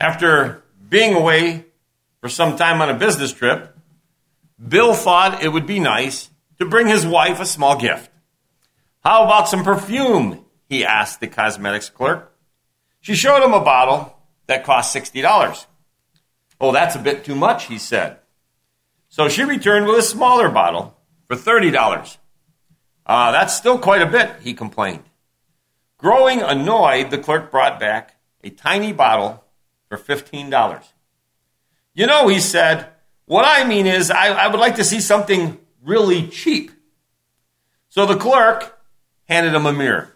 After being away for some time on a business trip, Bill thought it would be nice to bring his wife a small gift. "How about some perfume?" he asked the cosmetics clerk. She showed him a bottle that cost $60. "Oh, that's a bit too much," he said. So she returned with a smaller bottle for $30. That's still quite a bit," he complained. Growing annoyed, the clerk brought back a tiny bottle for $15. "You know," he said, "what I mean is I would like to see something really cheap." So the clerk handed him a mirror.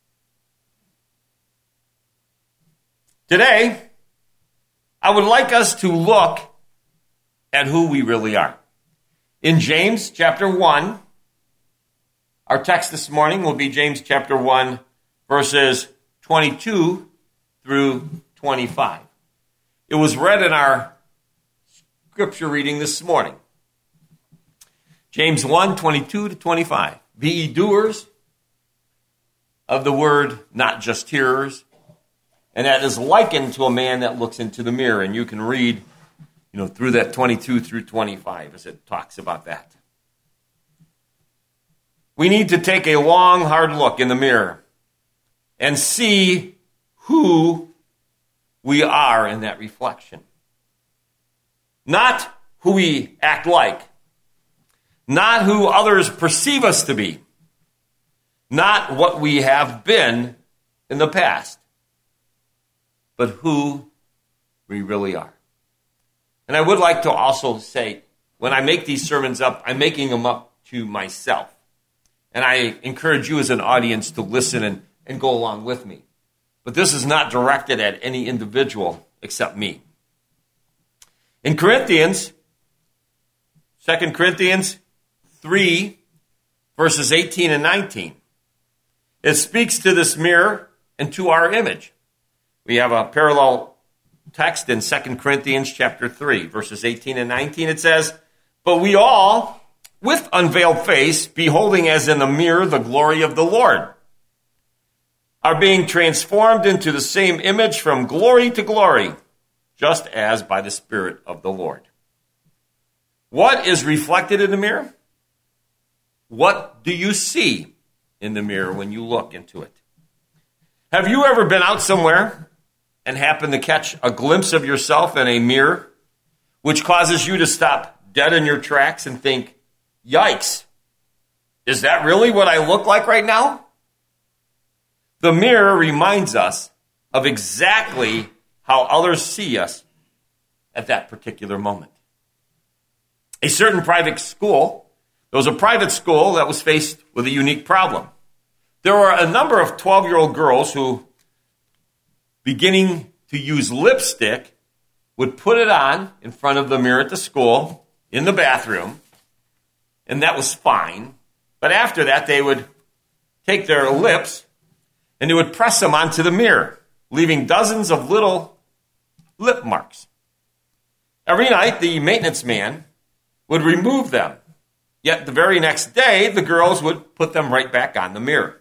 Today, I would like us to look at who we really are. In James chapter 1, our text this morning will be James chapter 1, verses 22 through 25. It was read in our scripture reading this morning. James 1, 22 to 25. "Be ye doers of the word, not just hearers. And that is likened to a man that looks into the mirror." And you can read, through that 22 through 25 as it talks about that. We need to take a long, hard look in the mirror and see who we are in that reflection. Not who we act like. Not who others perceive us to be. Not what we have been in the past. But who we really are. And I would like to also say, when I make these sermons up, I'm making them up to myself. And I encourage you as an audience to listen and go along with me. But this is not directed at any individual except me. In Corinthians, 2 Corinthians 3, verses 18 and 19, it speaks to this mirror and to our image. We have a parallel text in 2 Corinthians chapter 3, verses 18 and 19. It says, "But we all, with unveiled face, beholding as in a mirror the glory of the Lord, are being transformed into the same image from glory to glory, just as by the Spirit of the Lord." What is reflected in the mirror? What do you see in the mirror when you look into it? Have you ever been out somewhere and happened to catch a glimpse of yourself in a mirror, which causes you to stop dead in your tracks and think, "Yikes, is that really what I look like right now?" The mirror reminds us of exactly how others see us at that particular moment. A certain private school, there was a private school that was faced with a unique problem. There were a number of 12-year-old girls who, beginning to use lipstick, would put it on in front of the mirror at the school, in the bathroom, and that was fine. But after that, they would take their lips and they would press them onto the mirror, leaving dozens of little lip marks. Every night, the maintenance man would remove them. Yet the very next day, the girls would put them right back on the mirror.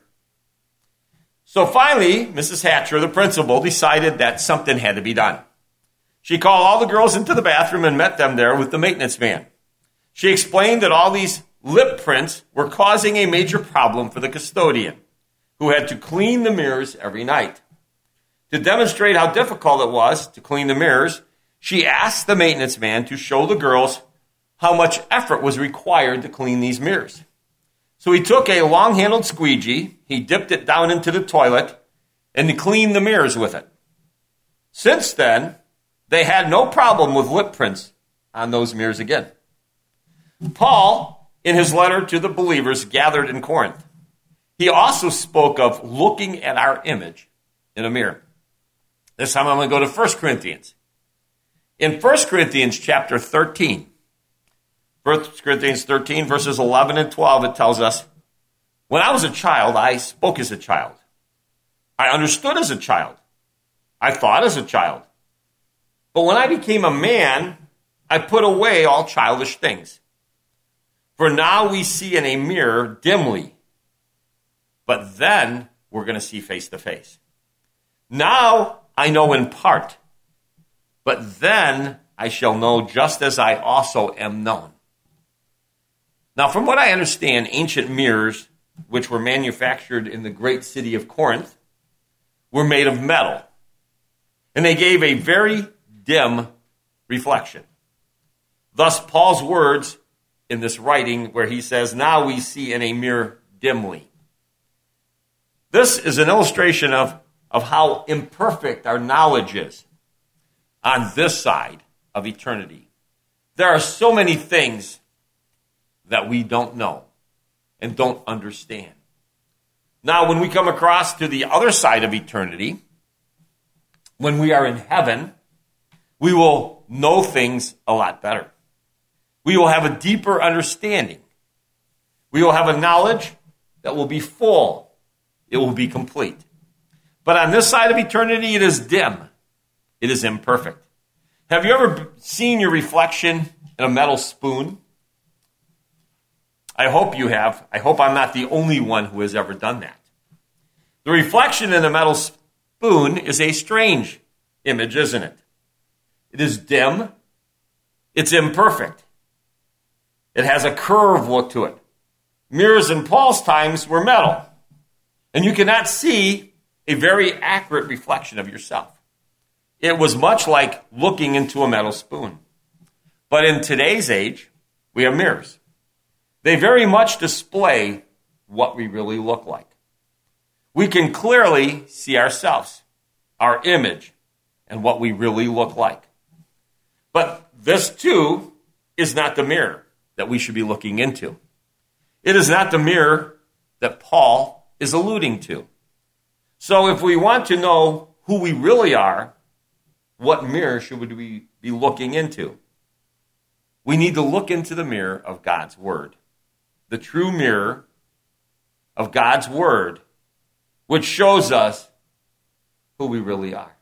So finally, Mrs. Hatcher, the principal, decided that something had to be done. She called all the girls into the bathroom and met them there with the maintenance man. She explained that all these lip prints were causing a major problem for the custodian, who had to clean the mirrors every night. To demonstrate how difficult it was to clean the mirrors, she asked the maintenance man to show the girls how much effort was required to clean these mirrors. So he took a long-handled squeegee, he dipped it down into the toilet, and he cleaned the mirrors with it. Since then, they had no problem with lip prints on those mirrors again. Paul, in his letter to the believers gathered in Corinth, he also spoke of looking at our image in a mirror. This time I'm going to go to 1 Corinthians. In 1 Corinthians chapter 13, 1 Corinthians 13, verses 11 and 12, it tells us, "When I was a child, I spoke as a child. I understood as a child. I thought as a child. But when I became a man, I put away all childish things. For now we see in a mirror dimly, but then we're going to see face to face. Now I know in part, but then I shall know just as I also am known. Now, from what I understand, ancient mirrors, which were manufactured in the great city of Corinth, were made of metal, and they gave a very dim reflection. Thus, Paul's words in this writing where he says, now we see in a mirror dimly. This is an illustration of how imperfect our knowledge is on this side of eternity. There are so many things that we don't know and don't understand. Now, when we come across to the other side of eternity, when we are in heaven, we will know things a lot better. We will have a deeper understanding. We will have a knowledge that will be full. It will be complete. But on this side of eternity, it is dim. It is imperfect. Have you ever seen your reflection in a metal spoon? I hope you have. I hope I'm not the only one who has ever done that. The reflection in a metal spoon is a strange image, isn't it? It is dim. It's imperfect. It has a curved look to it. Mirrors in Paul's times were metal, and you cannot see a very accurate reflection of yourself. It was much like looking into a metal spoon. But in today's age, we have mirrors. They very much display what we really look like. We can clearly see ourselves, our image, and what we really look like. But this, too, is not the mirror that we should be looking into. It is not the mirror that Paul is alluding to. So if we want to know who we really are, what mirror should we be looking into? We need to look into the mirror of God's Word. The true mirror of God's Word, which shows us who we really are.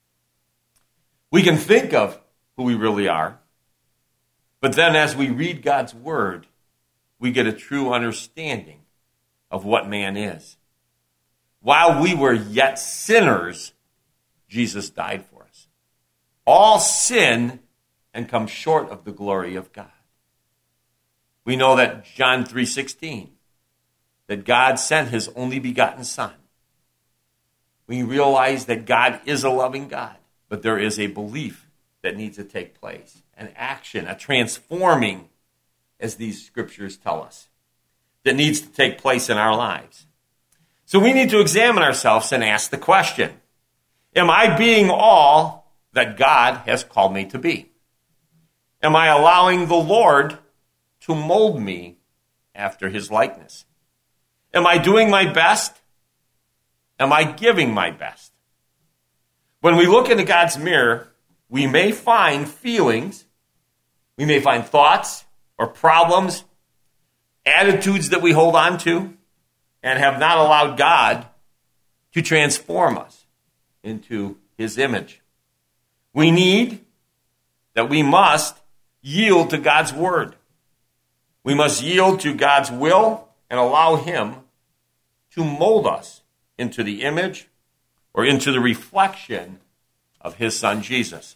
We can think of who we really are, but then as we read God's Word, we get a true understanding of what man is. While we were yet sinners, Jesus died for us. All sin and come short of the glory of God. We know that John 3:16, that God sent his only begotten Son. We realize that God is a loving God, but there is a belief that needs to take place, an action, a transforming, as these scriptures tell us, that needs to take place in our lives. So we need to examine ourselves and ask the question, am I being all that God has called me to be? Am I allowing the Lord to mold me after his likeness? Am I doing my best? Am I giving my best? When we look into God's mirror, we may find feelings, we may find thoughts or problems, attitudes that we hold on to, and have not allowed God to transform us into his image. We must yield to God's word. We must yield to God's will and allow him to mold us into the image or into the reflection of his Son, Jesus.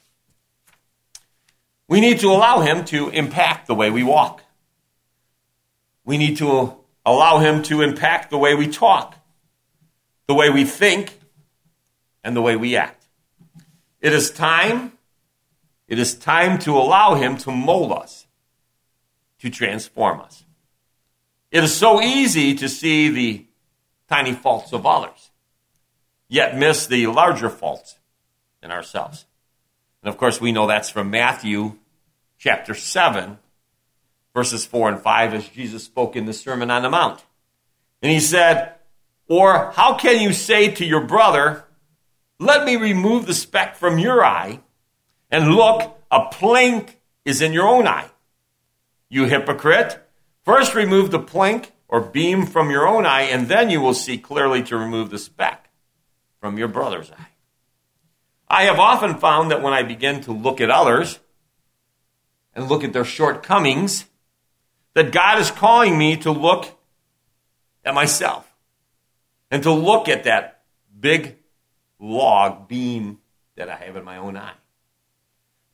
We need to allow him to impact the way we walk. We need to allow him to impact the way we talk, the way we think, and the way we act. It is time to allow him to mold us, to transform us. It is so easy to see the tiny faults of others, yet miss the larger faults in ourselves. And of course, we know that's from Matthew chapter 7, verses 4 and 5, as Jesus spoke in the Sermon on the Mount. And he said, or how can you say to your brother, let me remove the speck from your eye, and look, a plank is in your own eye? You hypocrite, first remove the plank or beam from your own eye, and then you will see clearly to remove the speck from your brother's eye. I have often found that when I begin to look at others and look at their shortcomings, that God is calling me to look at myself and to look at that big log beam that I have in my own eye.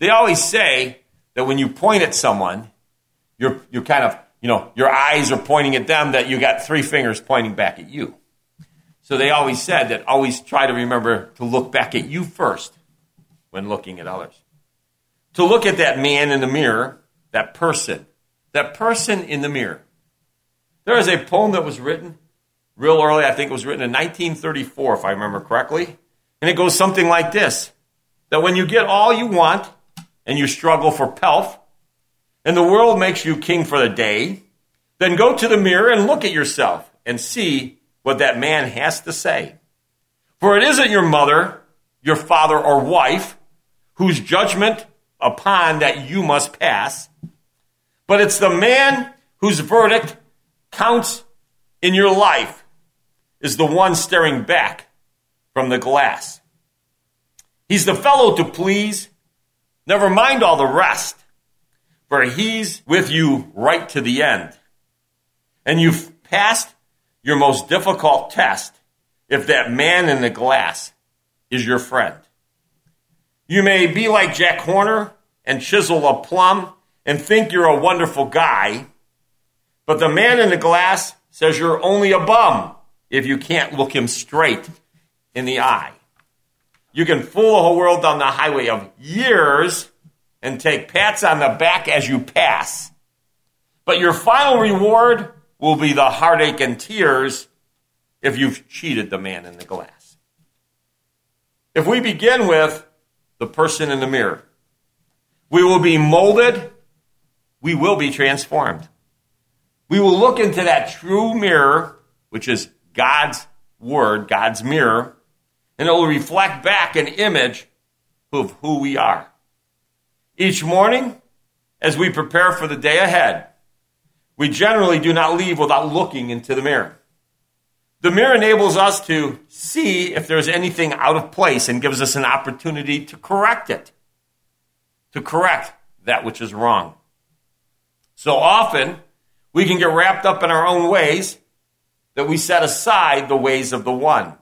They always say that when you point at someone, you're kind of, your eyes are pointing at them, that you got three fingers pointing back at you. So they always said that always try to remember to look back at you first when looking at others. To look at that man in the mirror, that person in the mirror. There is a poem that was written real early. I think it was written in 1934, if I remember correctly. And it goes something like this, that when you get all you want and you struggle for pelf, and the world makes you king for the day, then go to the mirror and look at yourself and see what that man has to say. For it isn't your mother, your father, or wife whose judgment upon that you must pass, but it's the man whose verdict counts in your life is the one staring back from the glass. He's the fellow to please. Never mind all the rest, for he's with you right to the end. And you've passed your most difficult test if that man in the glass is your friend. You may be like Jack Horner and chisel a plum and think you're a wonderful guy, but the man in the glass says you're only a bum if you can't look him straight in the eye. You can fool the whole world down the highway of years and take pats on the back as you pass, but your final reward will be the heartache and tears if you've cheated the man in the glass. If we begin with the person in the mirror, we will be molded, we will be transformed. We will look into that true mirror, which is God's word, God's mirror, and it will reflect back an image of who we are. Each morning, as we prepare for the day ahead, we generally do not leave without looking into the mirror. The mirror enables us to see if there's anything out of place and gives us an opportunity to correct it, to correct that which is wrong. So often, we can get wrapped up in our own ways that we set aside the ways of the one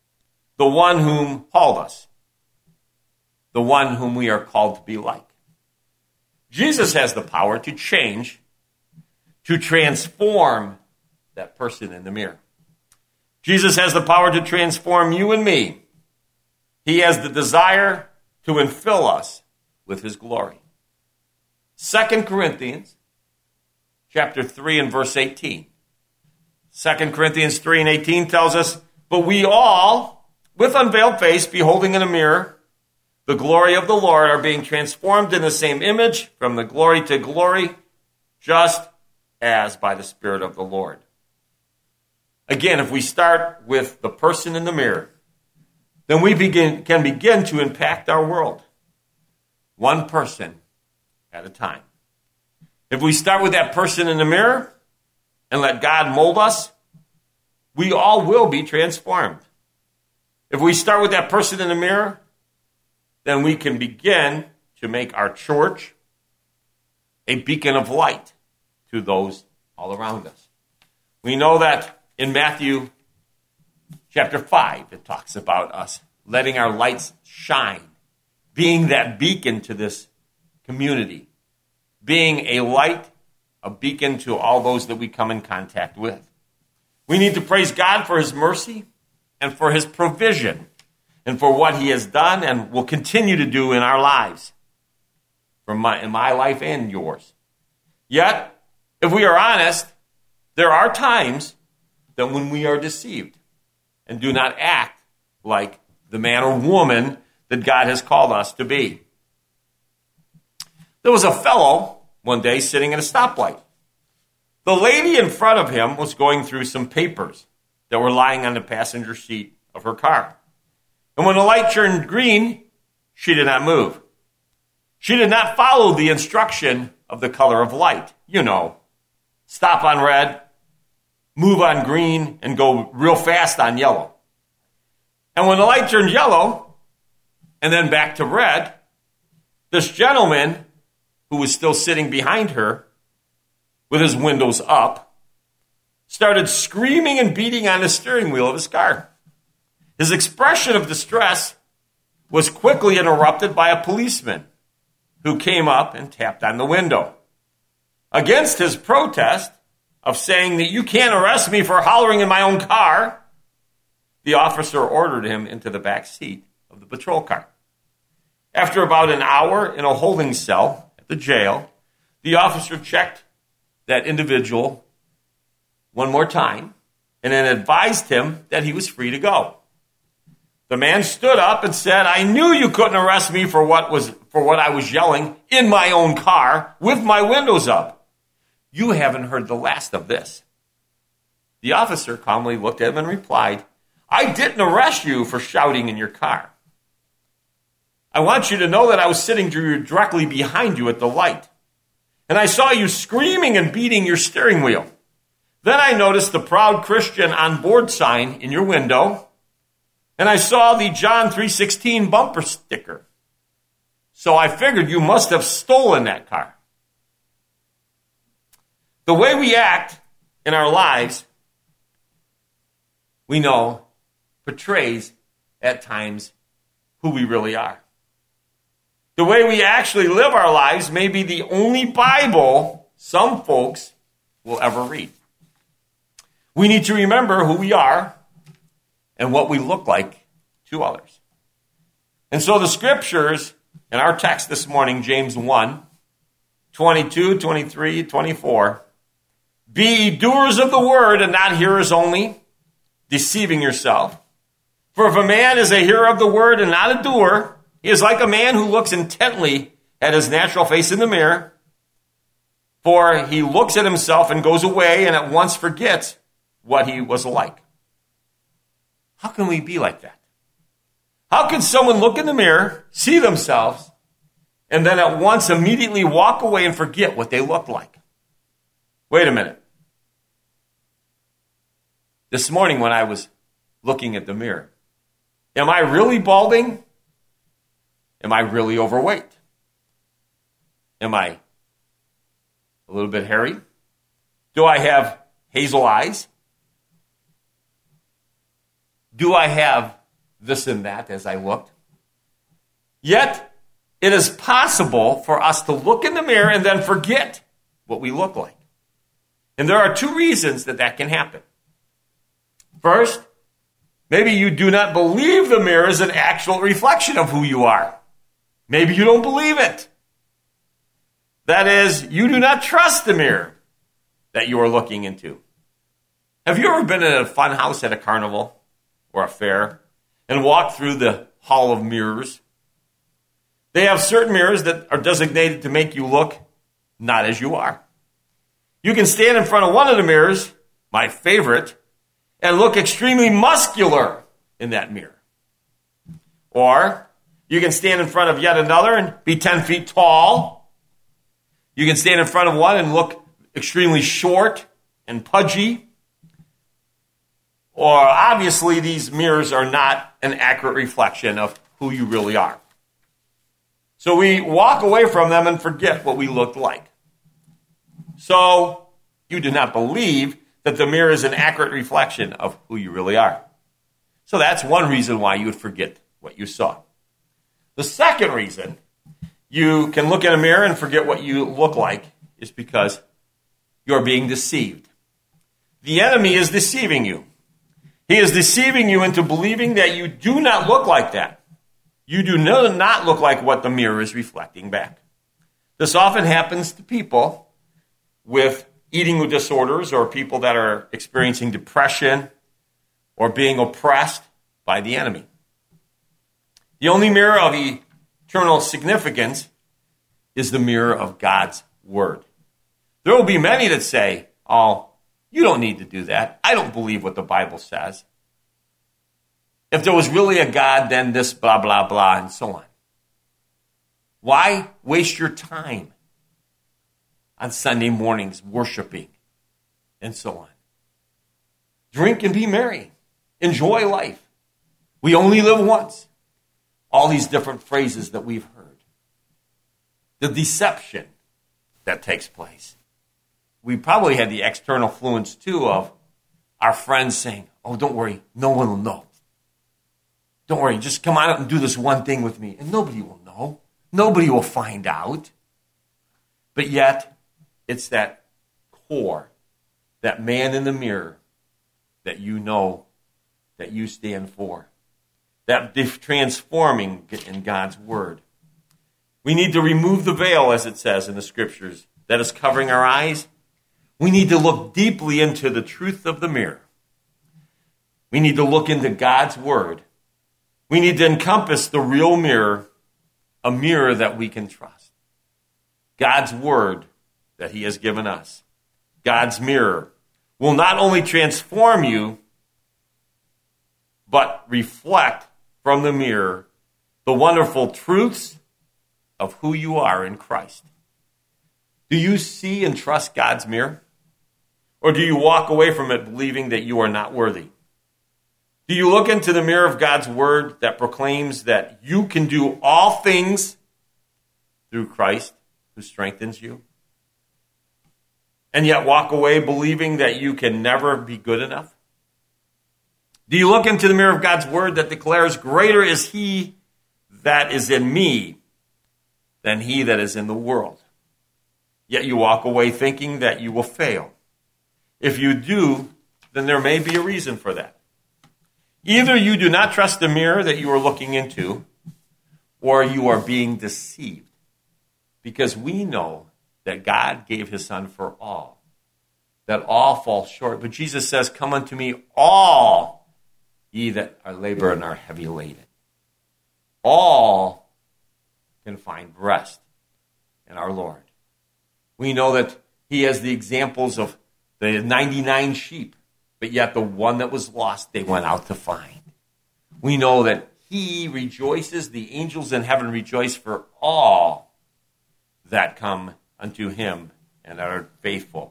whom called us, the one whom we are called to be like. Jesus has the power to change, to transform that person in the mirror. Jesus has the power to transform you and me. He has the desire to infill us with his glory. 2 Corinthians chapter 3 and verse 18. 2 Corinthians 3 and 18 tells us, but we all, with unveiled face, beholding in a mirror the glory of the Lord, are being transformed in the same image from the glory to glory, just as by the Spirit of the Lord. Again, if we start with the person in the mirror, then we can begin to impact our world, one person at a time. If we start with that person in the mirror and let God mold us, we all will be transformed. If we start with that person in the mirror, then we can begin to make our church a beacon of light to those all around us. We know that in Matthew chapter 5, it talks about us letting our lights shine, being that beacon to this community, being a light, a beacon to all those that we come in contact with. We need to praise God for his mercy and for his provision and for what he has done and will continue to do in our lives, in my life and yours. Yet, if we are honest, there are times that when we are deceived and do not act like the man or woman that God has called us to be. There was a fellow one day sitting at a stoplight. The lady in front of him was going through some papers that were lying on the passenger seat of her car. And when the light turned green, she did not move. She did not follow the instruction of the color of light. You know, stop on red, move on green, and go real fast on yellow. And when the light turned yellow, and then back to red, this gentleman, who was still sitting behind her with his windows up, started screaming and beating on the steering wheel of his car. His expression of distress was quickly interrupted by a policeman who came up and tapped on the window. Against his protest of saying that you can't arrest me for hollering in my own car, the officer ordered him into the back seat of the patrol car. After about an hour in a holding cell at the jail, the officer checked that individual one more time and then advised him that he was free to go. The man stood up and said, I knew you couldn't arrest me for what I was yelling in my own car with my windows up. You haven't heard the last of this. The officer calmly looked at him and replied, I didn't arrest you for shouting in your car. I want you to know that I was sitting directly behind you at the light, and I saw you screaming and beating your steering wheel. Then I noticed the Proud Christian on board sign in your window, and I saw the John 3:16 bumper sticker. So I figured you must have stolen that car. The way we act in our lives, we know, portrays at times who we really are. The way we actually live our lives may be the only Bible some folks will ever read. We need to remember who we are and what we look like to others. And so the scriptures in our text this morning, James 1, 22, 23, 24, be ye doers of the word and not hearers only, deceiving yourself. For if a man is a hearer of the word and not a doer, he is like a man who looks intently at his natural face in the mirror. For he looks at himself and goes away and at once forgets what he was like. How can we be like that? How can someone look in the mirror, see themselves, and then at once immediately walk away and forget what they look like? Wait a minute. This morning when I was looking at the mirror, am I really balding? Am I really overweight? Am I a little bit hairy? Do I have hazel eyes? Do I have this and that as I looked? Yet, it is possible for us to look in the mirror and then forget what we look like. And there are two reasons that can happen. First, maybe you do not believe the mirror is an actual reflection of who you are. Maybe you don't believe it. That is, you do not trust the mirror that you are looking into. Have you ever been in a fun house at a carnival or a fair and walked through the hall of mirrors? They have certain mirrors that are designated to make you look not as you are. You can stand in front of one of the mirrors, my favorite, and look extremely muscular in that mirror. Or you can stand in front of yet another and be 10 feet tall. You can stand in front of one and look extremely short and pudgy. Or obviously these mirrors are not an accurate reflection of who you really are. So we walk away from them and forget what we looked like. So you do not believe that the mirror is an accurate reflection of who you really are. So that's one reason why you would forget what you saw. The second reason you can look in a mirror and forget what you look like is because you're being deceived. The enemy is deceiving you. He is deceiving you into believing that you do not look like that. You do not look like what the mirror is reflecting back. This often happens to people with eating disorders or people that are experiencing depression or being oppressed by the enemy. The only mirror of eternal significance is the mirror of God's word. There will be many that say, oh, you don't need to do that. I don't believe what the Bible says. If there was really a God, then this blah, blah, blah, and so on. Why waste your time on Sunday mornings worshiping and so on? Drink and be merry. Enjoy life. We only live once. All these different phrases that we've heard. The deception that takes place. We probably had the external influence, too, of our friends saying, oh, don't worry, no one will know. Don't worry, just come on out and do this one thing with me, and nobody will know. Nobody will find out. But yet, it's that core, that man in the mirror that you know that you stand for. That transforming in God's word. We need to remove the veil, as it says in the scriptures, that is covering our eyes. We need to look deeply into the truth of the mirror. We need to look into God's word. We need to encompass the real mirror, a mirror that we can trust. God's word that he has given us. God's mirror will not only transform you, but reflect from the mirror the wonderful truths of who you are in Christ. Do you see and trust God's mirror? Or do you walk away from it believing that you are not worthy? Do you look into the mirror of God's word that proclaims that you can do all things through Christ who strengthens you? And yet walk away believing that you can never be good enough? Do you look into the mirror of God's word that declares, greater is he that is in me than he that is in the world? Yet you walk away thinking that you will fail. If you do, then there may be a reason for that. Either you do not trust the mirror that you are looking into, or you are being deceived. Because we know that God gave his son for all, that all fall short. But Jesus says, come unto me all ye that are labor and are heavy laden. All can find rest in our Lord. We know that he has the examples of the 99 sheep, but yet the one that was lost, they went out to find. We know that he rejoices, the angels in heaven rejoice for all that come unto him and are faithful.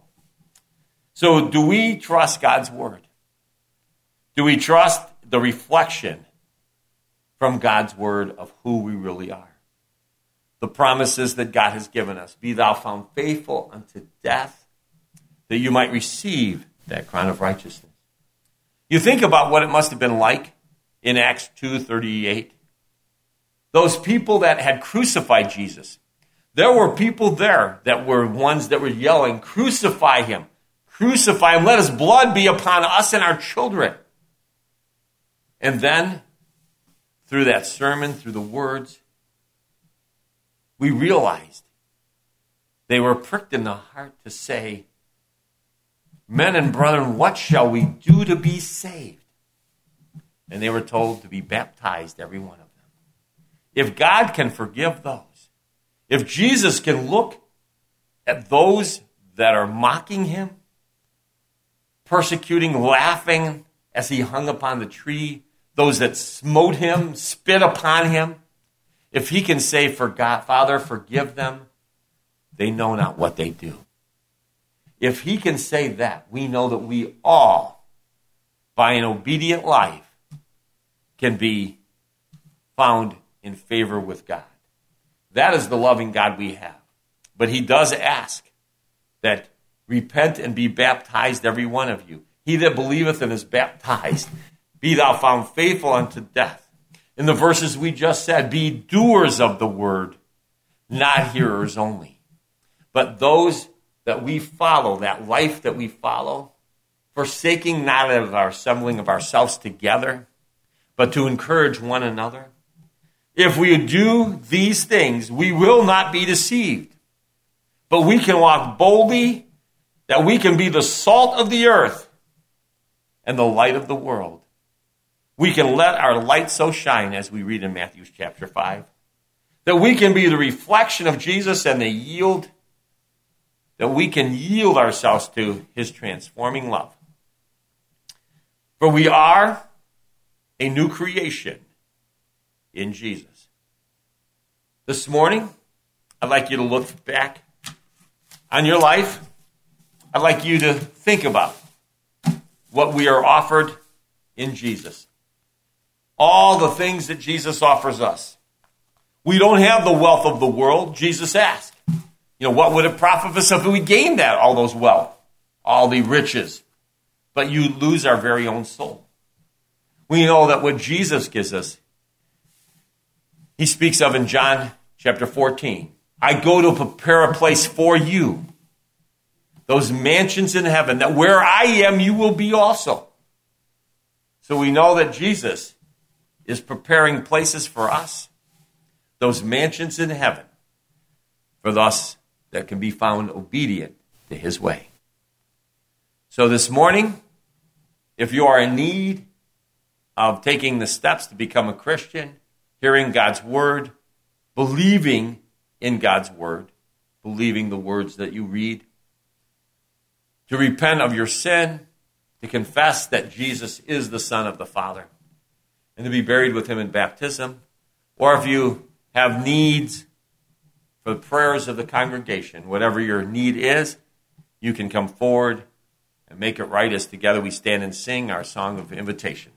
So do we trust God's word? Do we trust the reflection from God's word of who we really are? The promises that God has given us. Be thou found faithful unto death, that you might receive that crown of righteousness. You think about what it must have been like in Acts 2:38. Those people that had crucified Jesus. There were people there that were ones that were yelling, crucify him, let his blood be upon us and our children. And then, through that sermon, through the words, we realized they were pricked in the heart to say, men and brethren, what shall we do to be saved? And they were told to be baptized, every one of them. If God can forgive those, if Jesus can look at those that are mocking him, persecuting, laughing as he hung upon the tree, those that smote him, spit upon him, if he can say, for God, Father, forgive them, they know not what they do. If he can say that, we know that we all, by an obedient life, can be found in favor with God. That is the loving God we have. But he does ask that repent and be baptized, every one of you. He that believeth and is baptized, be thou found faithful unto death. In the verses we just said, be doers of the word, not hearers only. But those that we follow, that life that we follow, forsaking not of our assembling of ourselves together, but to encourage one another. If we do these things, we will not be deceived. But we can walk boldly, that we can be the salt of the earth and the light of the world. We can let our light so shine, as we read in Matthew chapter 5, that we can be the reflection of Jesus and that we can yield ourselves to his transforming love. For we are a new creation in Jesus. This morning, I'd like you to look back on your life. I'd like you to think about what we are offered in Jesus. All the things that Jesus offers us. We don't have the wealth of the world. Jesus asked, what would it profit us if we gained all those wealth, all the riches, but you lose our very own soul? We know that what Jesus gives us, he speaks of in John chapter 14. I go to prepare a place for you. Those mansions in heaven, that where I am, you will be also. So we know that Jesus is preparing places for us. Those mansions in heaven for us that can be found obedient to his way. So this morning, if you are in need of taking the steps to become a Christian, hearing God's word, believing in God's word, believing the words that you read, to repent of your sin, to confess that Jesus is the Son of the Father, and to be buried with him in baptism, or if you have needs for the prayers of the congregation, whatever your need is, you can come forward and make it right as together we stand and sing our song of invitation.